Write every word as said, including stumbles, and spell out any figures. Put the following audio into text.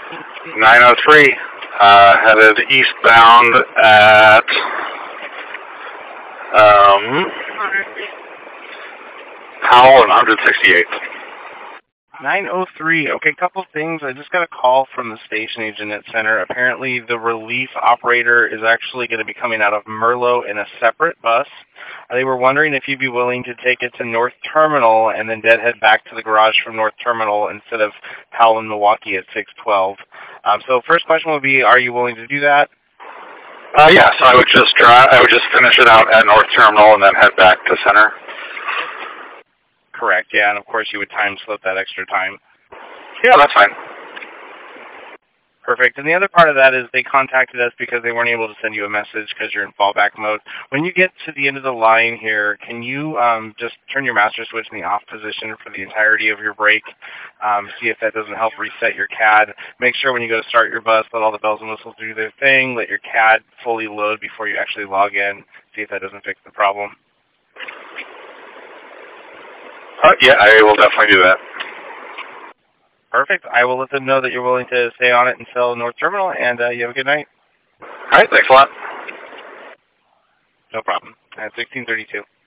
nine oh three, uh, headed eastbound at, um, Powell and one sixty-eighth. nine oh three. Okay, couple things. I just got a call from the station agent at Center. Apparently, the relief operator is actually going to be coming out of Merlo in a separate bus. They were wondering if you'd be willing to take it to North Terminal and then deadhead back to the garage from North Terminal instead of Powell and Milwaukee at six twelve. Um, so first question would be, are you willing to do that? Uh, yes, I would just try. I would just finish it out at North Terminal and then head back to Center. Correct, yeah, and of course you would time slip that extra time. Yeah, that's fine. Perfect. And the other part of that is they contacted us because they weren't able to send you a message because you're in fallback mode. When you get to the end of the line here, can you um, just turn your master switch in the off position for the entirety of your break? Um, see if that doesn't help reset your C A D. Make sure when you go to start your bus, let all the bells and whistles do their thing. Let your C A D fully load before you actually log in. See if that doesn't fix the problem. Uh, yeah, I will definitely do that. Perfect. I will let them know that you're willing to stay on it until North Terminal, and uh, you have a good night. All right, thanks a lot. No problem. At sixteen thirty-two.